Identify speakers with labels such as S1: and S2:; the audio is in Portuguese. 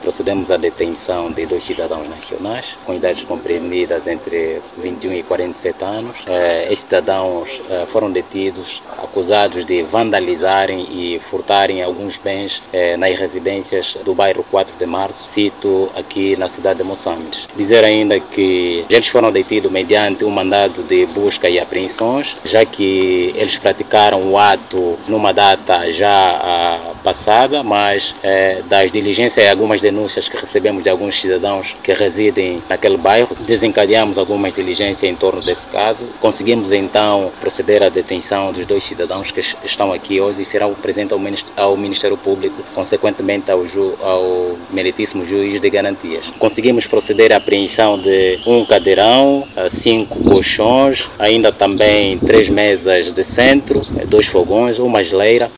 S1: Procedemos à detenção de 2 cidadãos nacionais, com idades compreendidas entre 21 e 47 anos. Estes cidadãos foram detidos, acusados de vandalizarem e furtarem alguns bens nas residências do bairro 4 de Março, sito aqui na cidade de Moçambique. Dizer ainda que eles foram detidos mediante um mandado de busca e apreensões, já que eles praticaram o ato numa data já passada, mas das diligências e algumas denúncias que recebemos de alguns cidadãos que residem naquele bairro, desencadeamos algumas diligências em torno desse caso. Conseguimos então proceder à detenção dos 2 cidadãos que estão aqui hoje e serão apresentados ao Ministério Público, consequentemente ao meritíssimo juiz de garantias. Conseguimos proceder à apreensão de um cadeirão, 5 colchões, ainda também 3 mesas de centro, 2 fogões, uma geleira